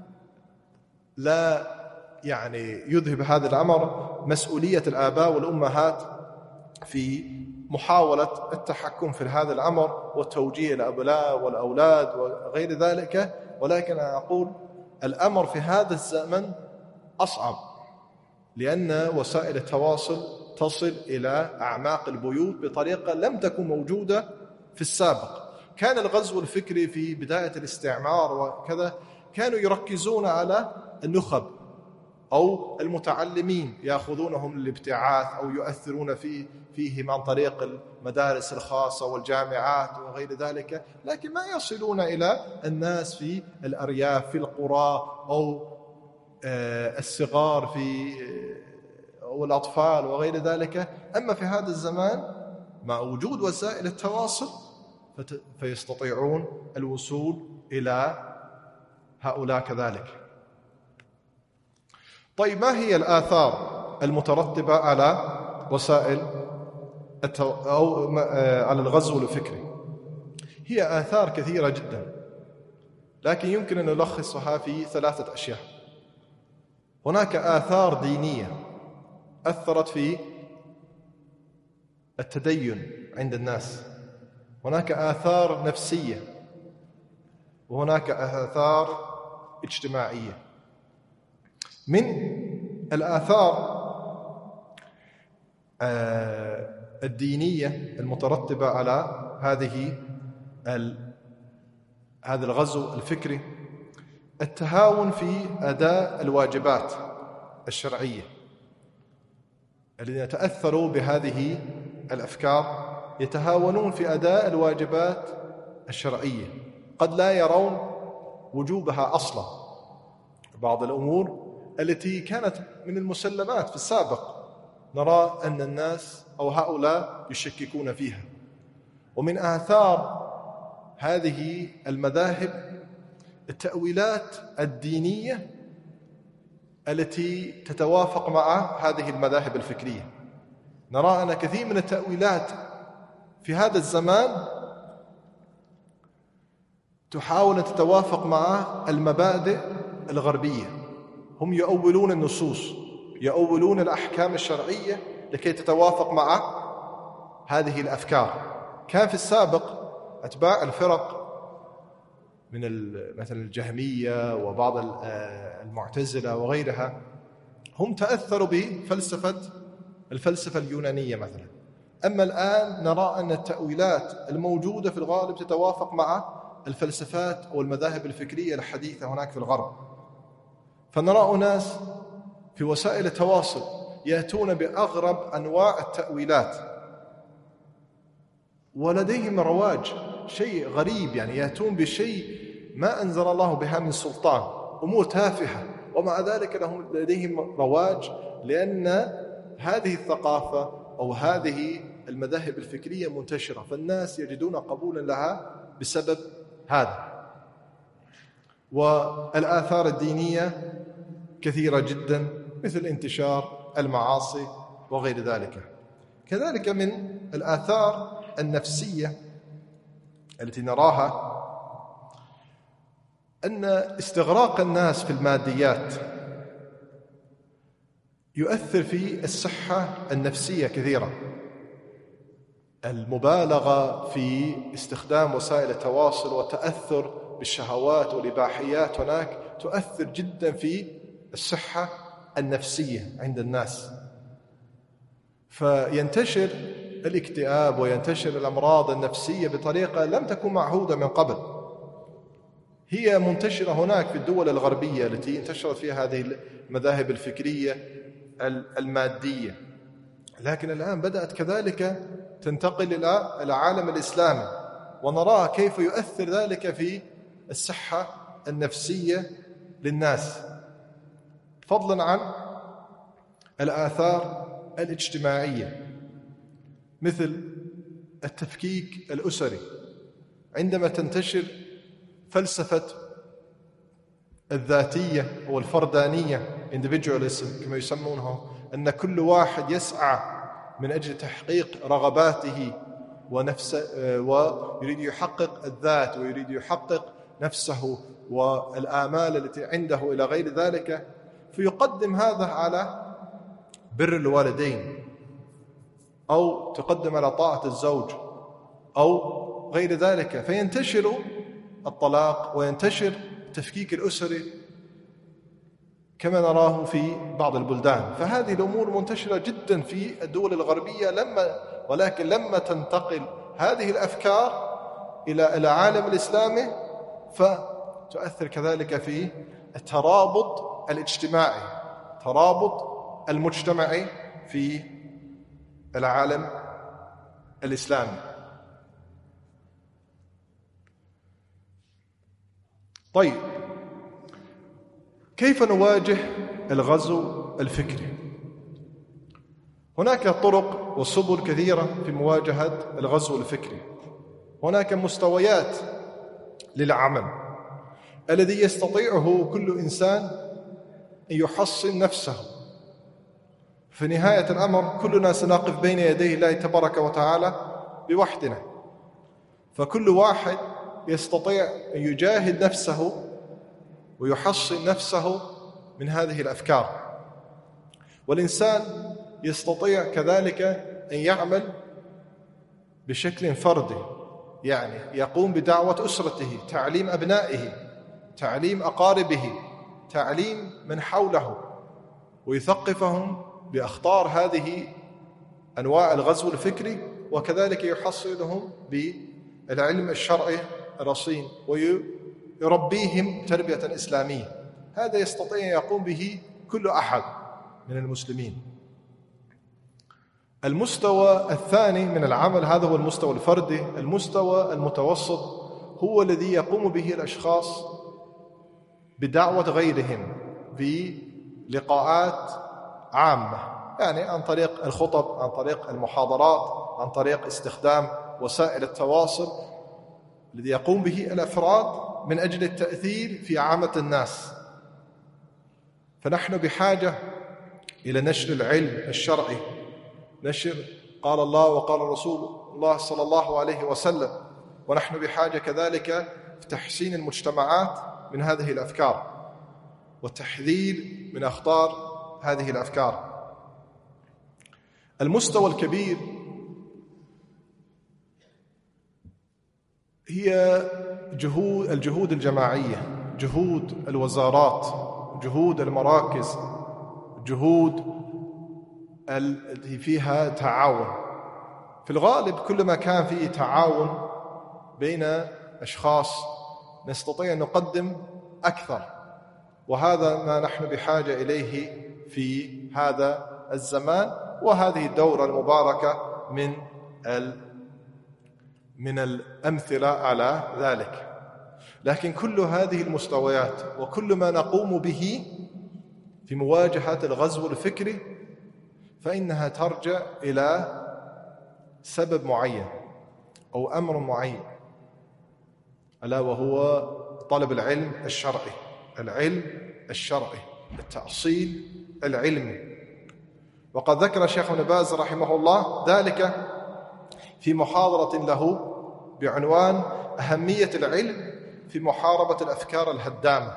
لا يعني يذهب هذا الأمر مسؤولية الآباء والأمهات في محاولة التحكم في هذا الأمر وتوجيه الأبناء والأولاد وغير ذلك، ولكن أنا أقول الأمر في هذا الزمن أصعب، لأن وسائل التواصل تصل إلى أعماق البيوت بطريقة لم تكن موجودة في السابق. كان الغزو الفكري في بداية الاستعمار وكذا كانوا يركزون على النخب أو المتعلمين، يأخذونهم للابتعاث أو يؤثرون فيهم عن طريق المدارس الخاصة والجامعات وغير ذلك، لكن ما يصلون إلى الناس في الأرياف في القرى أو الصغار والأطفال وغير ذلك. أما في هذا الزمان مع وجود وسائل التواصل فيستطيعون الوصول إلى هؤلاء كذلك. طيب، ما هي الآثار المترتبة على وسائل أو على الغزو الفكري؟ هي آثار كثيرة جدا، لكن يمكن أن نلخصها في 3 أشياء. هناك آثار دينية، أثرت في التدين عند الناس. هناك آثار نفسية وهناك آثار اجتماعية. من الآثار الدينية المترتبة على هذا الغزو الفكري التهاون في أداء الواجبات الشرعية. الذين تأثروا بهذه الأفكار يتهاونون في أداء الواجبات الشرعية، قد لا يرون وجوبها أصلا. بعض الأمور التي كانت من المسلمات في السابق نرى أن الناس أو هؤلاء يشككون فيها. ومن آثار هذه المذاهب التأويلات الدينية التي تتوافق مع هذه المذاهب الفكرية. نرى أن كثير من التأويلات في هذا الزمان تحاول أن تتوافق مع المبادئ الغربية. هم يؤولون النصوص، يؤولون الأحكام الشرعية لكي تتوافق مع هذه الأفكار. كان في السابق أتباع الفرق من مثلا الجهمية وبعض المعتزلة وغيرها هم تأثروا الفلسفة اليونانية مثلا. أما الآن نرى أن التأويلات الموجودة في الغالب تتوافق مع الفلسفات أو المذاهب الفكرية الحديثة هناك في الغرب. فنرى أناس في وسائل التواصل يأتون بأغرب أنواع التأويلات ولديهم رواج، شيء غريب، يعني يأتون بشيء ما أنزل الله بها من سلطان، أمور تافهة، ومع ذلك لديهم رواج لأن هذه الثقافة أو هذه المذاهب الفكرية منتشرة، فالناس يجدون قبولا لها بسبب هذا. والآثار الدينية كثيرة جدا، مثل انتشار المعاصي وغير ذلك. كذلك من الآثار النفسية التي نراها أن استغراق الناس في الماديات يؤثر في الصحة النفسية كثيرا. المبالغة في استخدام وسائل التواصل والتأثر بالشهوات والإباحيات هناك تؤثر جدا في الصحة النفسية عند الناس، فينتشر الاكتئاب وينتشر الأمراض النفسية بطريقة لم تكن معهودة من قبل. هي منتشرة هناك في الدول الغربية التي انتشرت فيها هذه المذاهب الفكرية المادية، لكن الآن بدأت كذلك تنتقل إلى العالم الإسلامي، ونرى كيف يؤثر ذلك في الصحة النفسية للناس، فضلا عن الآثار الاجتماعية مثل التفكيك الأسري. عندما تنتشر فلسفة الذاتية أو الفردانية individualism كما يسمونه، أن كل واحد يسعى من أجل تحقيق رغباته ونفسه ويريد يحقق الذات ويريد يحقق نفسه والآمال التي عنده إلى غير ذلك، فيقدم هذا على بر الوالدين أو تقدم على طاعة الزوج أو غير ذلك، فينتشر الطلاق وينتشر التفكيك الأسري كما نراه في بعض البلدان. فهذه الأمور منتشرة جدا في الدول الغربية، ولكن لما تنتقل هذه الأفكار إلى العالم الإسلامي فتؤثر كذلك في الترابط الاجتماعي، ترابط المجتمعي في العالم الإسلامي. طيب، كيف نواجه الغزو الفكري؟ هناك طرق وسبل كثيرة في مواجهة الغزو الفكري. هناك مستويات للعمل الذي يستطيعه كل إنسان أن يحصن نفسه. في نهاية الأمر كلنا سنقف بين يدي الله تبارك وتعالى بوحدنا، فكل واحد يستطيع أن يجاهد نفسه ويحصن نفسه من هذه الأفكار. والإنسان يستطيع كذلك أن يعمل بشكل فردي، يعني يقوم بدعوة أسرته، تعليم أبنائه، تعليم أقاربه، تعليم من حوله، ويثقفهم بأخطار هذه أنواع الغزو الفكري، وكذلك يحصلهم بالعلم الشرعي الرصين ويربيهم تربية إسلامية. هذا يستطيع أن يقوم به كل أحد من المسلمين. المستوى الثاني من العمل، هذا هو المستوى الفردي. المستوى المتوسط هو الذي يقوم به الأشخاص بدعوة غيرهم بلقاءات عامة، يعني عن طريق الخطب، عن طريق المحاضرات، عن طريق استخدام وسائل التواصل الذي يقوم به الأفراد من أجل التأثير في عامة الناس. فنحن بحاجة إلى نشر العلم الشرعي، نشر قال الله وقال رسول الله صلى الله عليه وسلم، ونحن بحاجة كذلك في تحسين المجتمعات من هذه الأفكار والتحذير من أخطار هذه الأفكار. المستوى الكبير هي الجهود الجماعية، جهود الوزارات، جهود المراكز، جهود التي فيها تعاون. في الغالب كلما كان فيه تعاون بين أشخاص نستطيع أن نقدم أكثر، وهذا ما نحن بحاجة إليه في هذا الزمان وهذه الدورة المباركة من الأمثلة على ذلك. لكن كل هذه المستويات وكل ما نقوم به في مواجهة الغزو الفكري فإنها ترجع إلى سبب معين أو أمر معين، ألا وهو طلب العلم الشرعي، العلم الشرعي، التأصيل العلمي. وقد ذكر الشيخ ابن باز رحمه الله ذلك في محاضرة له بعنوان أهمية العلم في محاربة الأفكار الهدامة.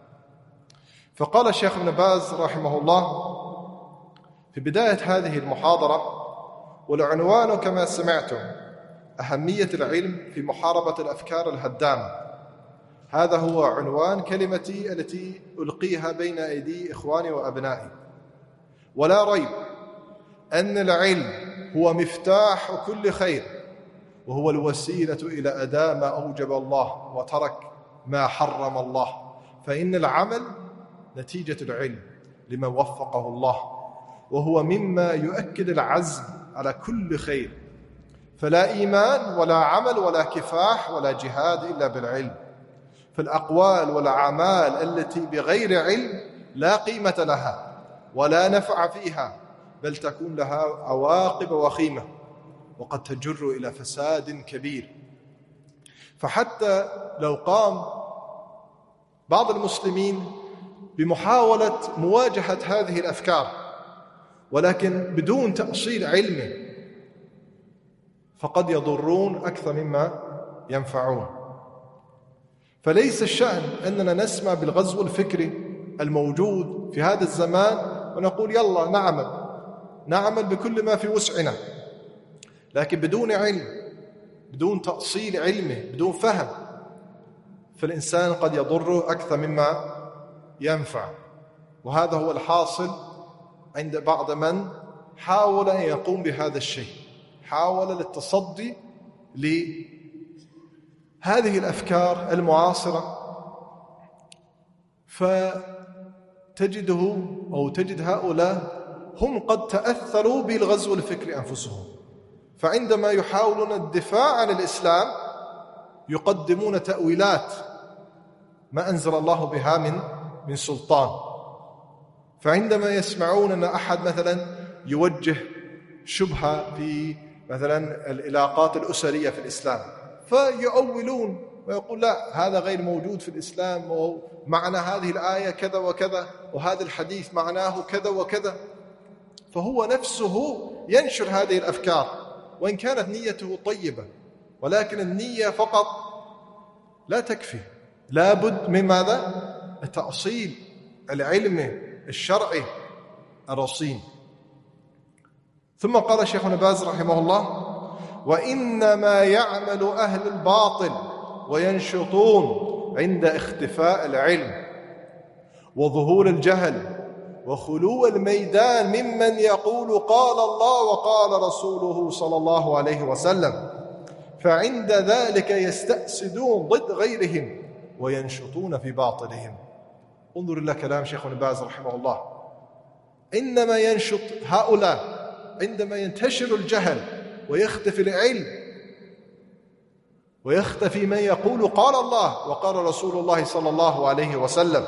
فقال الشيخ ابن باز رحمه الله في بداية هذه المحاضرة، والعنوان كما سمعتم أهمية العلم في محاربة الأفكار الهدامة، هذا هو عنوان كلمتي التي ألقيها بين أيدي إخواني وأبنائي. ولا ريب أن العلم هو مفتاح كل خير، وهو الوسيلة إلى أداء ما أوجب الله وترك ما حرم الله، فإن العمل نتيجة العلم لمن وفقه الله، وهو مما يؤكد العزم على كل خير. فلا إيمان ولا عمل ولا كفاح ولا جهاد إلا بالعلم. فالأقوال والأعمال التي بغير علم لا قيمة لها ولا نفع فيها، بل تكون لها عواقب وخيمة وقد تجر إلى فساد كبير. فحتى لو قام بعض المسلمين بمحاولة مواجهة هذه الأفكار ولكن بدون تأصيل علمي فقد يضرون أكثر مما ينفعون. فليس الشأن أننا نسمع بالغزو الفكري الموجود في هذا الزمان ونقول يلا نعمل بكل ما في وسعنا، لكن بدون علم، بدون تأصيل علمه، بدون فهم، فالإنسان قد يضر أكثر مما ينفع. وهذا هو الحاصل عند بعض من حاول أن يقوم بهذا الشيء، حاول للتصدي لهذه الأفكار المعاصرة، فتجده أو تجد هؤلاء هم قد تأثروا بالغزو الفكري أنفسهم، فعندما يحاولون الدفاع عن الإسلام يقدمون تأويلات ما أنزل الله بها من سلطان. فعندما يسمعون أن أحد مثلا يوجه شبهة في مثلا العلاقات الأسرية في الإسلام فيؤولون ويقول لا، هذا غير موجود في الإسلام، ومعنى هذه الآية كذا وكذا، وهذا الحديث معناه كذا وكذا. فهو نفسه ينشر هذه الأفكار وإن كانت نيته طيبة، ولكن النية فقط لا تكفي، لابد من ماذا؟ التأصيل العلمي الشرعي الرصين. ثم قال شيخ ابن باز رحمه الله: وإنما يعمل أهل الباطل وينشطون عند اختفاء العلم وظهور الجهل وخلو الميدان ممن يقول قال الله وقال رسوله صلى الله عليه وسلم، فعند ذلك يستأسدون ضد غيرهم وينشطون في باطلهم. انظر إلى كلام شيخ ابن باز رحمه الله. إنما ينشط هؤلاء عندما ينتشر الجهل ويختفي العلم ويختفي من يقول قال الله وقال رسول الله صلى الله عليه وسلم.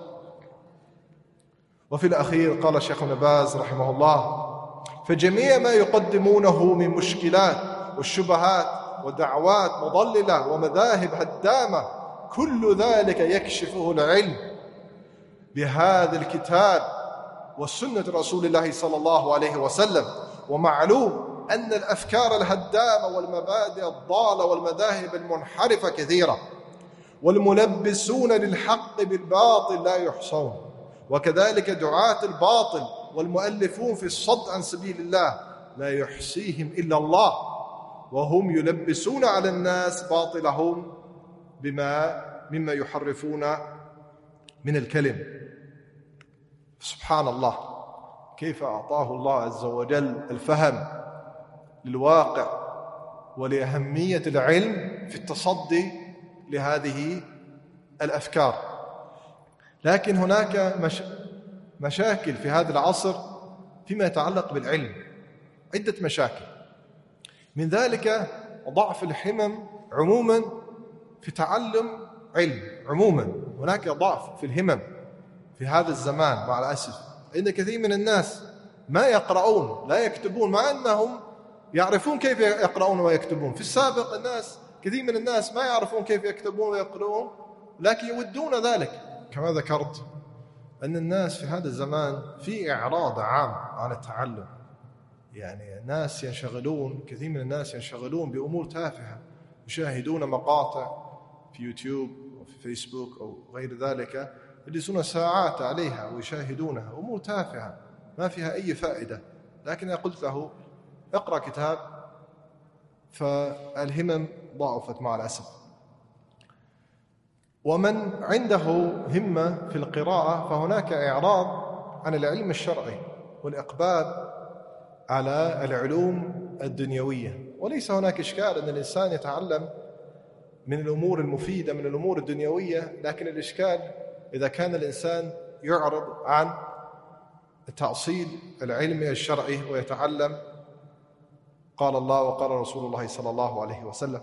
وفي الأخير قال الشيخ ابن باز رحمه الله: فجميع ما يقدمونه من مشكلات والشبهات ودعوات مضللة ومذاهب هدامة كل ذلك يكشفه العلم بهذا الكتاب وسنة رسول الله صلى الله عليه وسلم. ومعلوم أن الأفكار الهدامة والمبادئ الضالة والمذاهب المنحرفة كثيرة، والملبسون للحق بالباطل لا يحصون، وكذلك دعاة الباطل والمؤلفون في الصد عن سبيل الله لا يحصيهم إلا الله، وهم يلبسون على الناس باطلهم مما يحرفون من الكلم. سبحان الله، كيف أعطاه الله عز وجل الفهم للواقع ولأهمية العلم في التصدي لهذه الأفكار. لكن هناك مشاكل في هذا العصر فيما يتعلق بالعلم، عدة مشاكل، من ذلك ضعف الهمم عموما في تعلم علم. عموما هناك ضعف في الهمم في هذا الزمان مع الأسف. إن كثير من الناس ما يقرؤون لا يكتبون، مع أنهم يعرفون كيف يقرؤون ويكتبون. في السابق كثير من الناس ما يعرفون كيف يكتبون ويقرؤون، لكن يودون ذلك. كما ذكرت أن الناس في هذا الزمان في إعراض عام عن التعلم، يعني الناس ينشغلون، كثير من الناس ينشغلون بأمور تافهة، يشاهدون مقاطع في يوتيوب وفي فيسبوك أو غير ذلك، يجلسون ساعات عليها ويشاهدونها، أمور تافهة ما فيها أي فائدة. لكن قلت له اقرأ كتاب، فالهمم ضعفت مع الأسف. ومن عنده همة في القراءة فهناك إعراض عن العلم الشرعي والإقبال على العلوم الدنيوية. وليس هناك إشكال أن الإنسان يتعلم من الأمور المفيدة من الأمور الدنيوية، لكن الإشكال إذا كان الإنسان يعرض عن التأصيل العلمي الشرعي ويتعلم قال الله وقال رسول الله صلى الله عليه وسلم.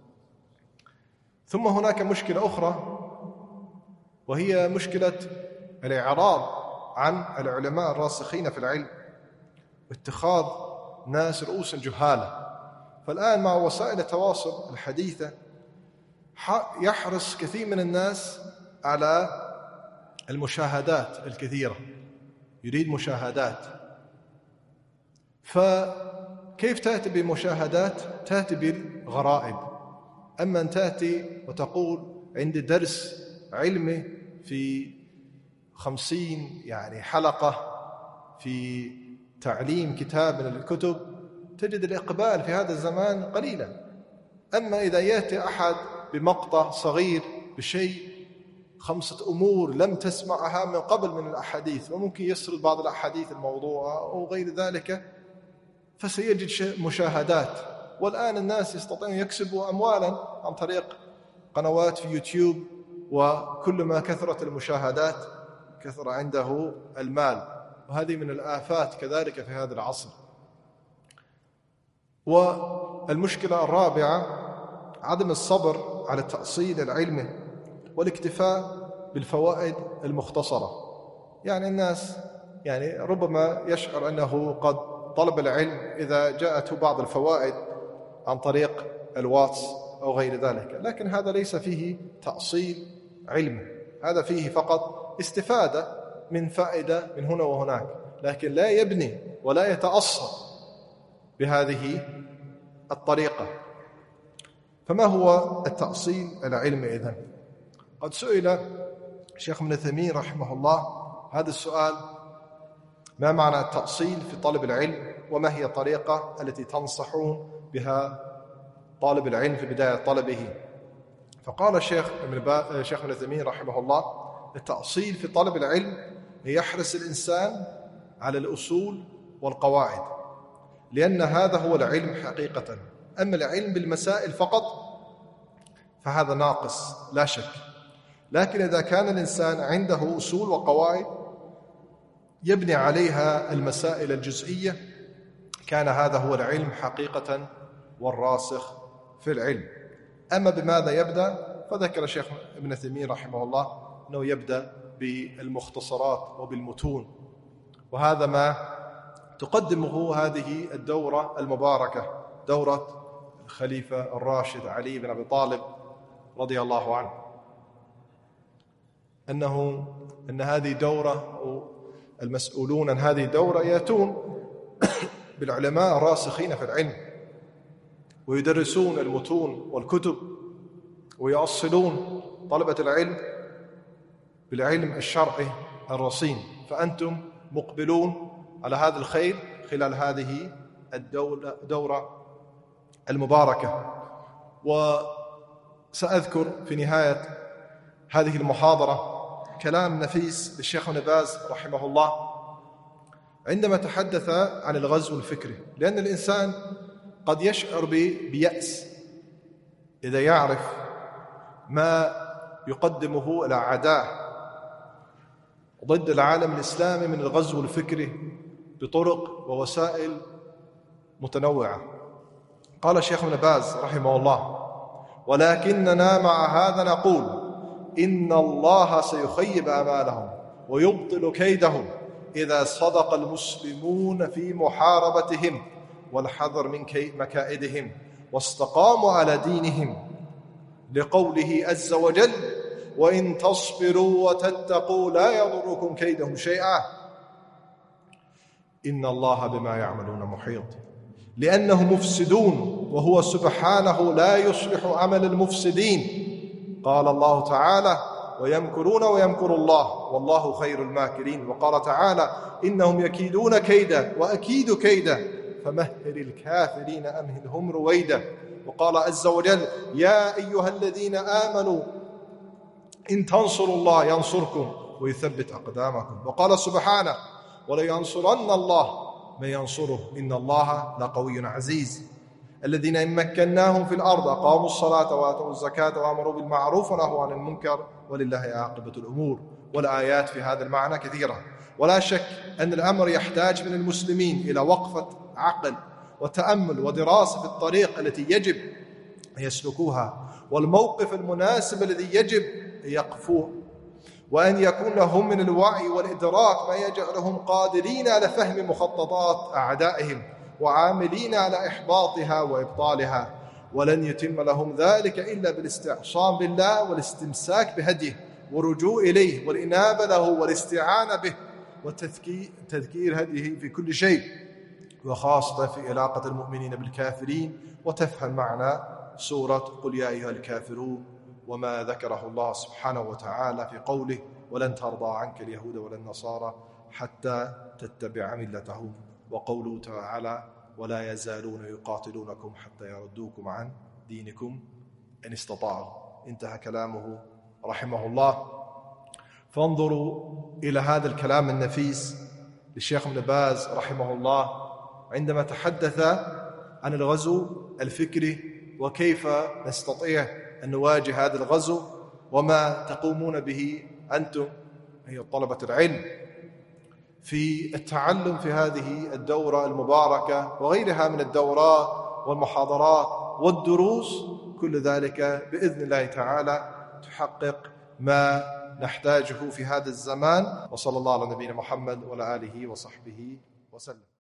ثم هناك مشكلة أخرى، وهي مشكلة الإعراض عن العلماء الراسخين في العلم واتخاذ ناس رؤوسا جهالة. فالآن مع وسائل التواصل الحديثة يحرص كثير من الناس على المشاهدات الكثيرة، يريد مشاهدات. فكيف تأتي بمشاهدات؟ تأتي بالغرائب. أما أن تأتي وتقول عندي درس علمي في 50 حلقة في تعليم كتاب من الكتب، تجد الإقبال في هذا الزمان قليلا. أما إذا يأتي أحد بمقطع صغير بشيء 5 أمور لم تسمعها من قبل من الأحاديث، وممكن يسرد بعض الأحاديث الموضوعة أو غير ذلك، فسيجد مشاهدات. والآن الناس يستطيعون يكسبوا أموالا عن طريق قنوات في يوتيوب، وكل ما كثرت المشاهدات كثر عنده المال، وهذه من الآفات كذلك في هذا العصر. والمشكلة الرابعة عدم الصبر على التأصيل العلمي والاكتفاء بالفوائد المختصرة. الناس ربما يشعر أنه قد طلب العلم إذا جاءته بعض الفوائد عن طريق الواتس أو غير ذلك، لكن هذا ليس فيه تأصيل علمي، هذا فيه فقط استفادة من فائدة من هنا وهناك، لكن لا يبني ولا يتأصل بهذه الطريقة. فما هو التأصيل العلمي إذن؟ قد سئل الشيخ ابن تيمية رحمه الله هذا السؤال: ما معنى التأصيل في طلب العلم؟ وما هي الطريقة التي تنصحون بها طالب العلم في بداية طلبه. فقال الشيخ ابن عثيمين رحمه الله: التأصيل في طلب العلم يحرص الإنسان على الأصول والقواعد، لأن هذا هو العلم حقيقة. أما العلم بالمسائل فقط فهذا ناقص لا شك، لكن إذا كان الإنسان عنده أصول وقواعد يبني عليها المسائل الجزئية كان هذا هو العلم حقيقة والراسخ في العلم. أما بماذا يبدأ؟ فذكر الشيخ ابن عثيمين رحمه الله أنه يبدأ بالمختصرات وبالمتون، وهذا ما تقدمه هذه الدورة المباركة، دورة الخليفة الراشد علي بن أبي طالب رضي الله عنه، أن هذه دورة المسؤولون عن هذه الدورة يأتون بالعلماء الراسخين في العلم ويدرسون المتون والكتب ويؤصلون طلبة العلم بالعلم الشرعي الرصين. فأنتم مقبلون على هذا الخير خلال هذه الدورة المباركة. وسأذكر في نهاية هذه المحاضرة كلام نفيس للشيخ ابن باز رحمه الله عندما تحدث عن الغزو الفكري، لأن الإنسان قد يشعر بيأس إذا يعرف ما يقدمه الأعداء ضد العالم الإسلامي من الغزو الفكري بطرق ووسائل متنوعة. قال الشيخ ابن باز رحمه الله: ولكننا مع هذا نقول إن الله سيخيب آمالهم ويبطل كيدهم إذا صدق المسلمون في محاربتهم والحذر من مكائدهم واستقاموا على دينهم، لقوله عز وجل: وإن تصبروا وتتقوا لا يضركم كيدهم شيئا إن الله بما يعملون محيط، لأنهم مفسدون وهو سبحانه لا يصلح عمل المفسدين. قال الله تعالى: ويمكرون ويمكر الله والله خير الماكرين. وقال تعالى: إنهم يكيدون كيدا وأكيد كيدا فمهل الكافرين أمهلهم رويدا. وقال عز وجل: يا أيها الذين آمنوا إن تنصروا الله ينصركم ويثبت أقدامكم. وقال سبحانه: ولينصرن الله من ينصره إن الله لقوي عزيز. الذين إن مكناهم في الأرض أقاموا الصلاة وآتوا الزكاة وأمروا بالمعروف ونهوا عن المنكر ولله عاقبة الأمور. والآيات في هذا المعنى كثيرة. ولا شك أن الأمر يحتاج من المسلمين إلى وقفة عقل وتأمل ودراسة في الطريق التي يجب أن يسلكوها والموقف المناسب الذي يجب أن يقفوه، وأن يكون لهم من الوعي والإدراك ما يجعلهم قادرين على فهم مخططات أعدائهم وعاملين على إحباطها وإبطالها. ولن يتم لهم ذلك إلا بالاستعصام بالله والاستمساك بهديه والرجوع إليه والإنابة له والاستعانة به وتذكير هديه في كل شيء، وخاصة في علاقة المؤمنين بالكافرين. وتفهم معنى سورة قل يا أيها الكافرون وما ذكره الله سبحانه وتعالى في قوله: ولن ترضى عنك اليهود ولا النصارى حتى تتبع ملتهم، وقوله تعالى: ولا يزالون يقاتلونكم حتى يردوكم عن دينكم إن استطاعوا. انتهى كلامه رحمه الله. فانظروا إلى هذا الكلام النفيس للشيخ ابن باز رحمه الله عندما تحدث عن الغزو الفكري وكيف نستطيع أن نواجه هذا الغزو وما تقومون به أنتم هي طلبة العلم في التعلم في هذه الدورة المباركة وغيرها من الدورات والمحاضرات والدروس. كل ذلك بإذن الله تعالى تحقق ما نحتاجه في هذا الزمان. وصلى الله على نبينا محمد وعلى آله وصحبه وسلم.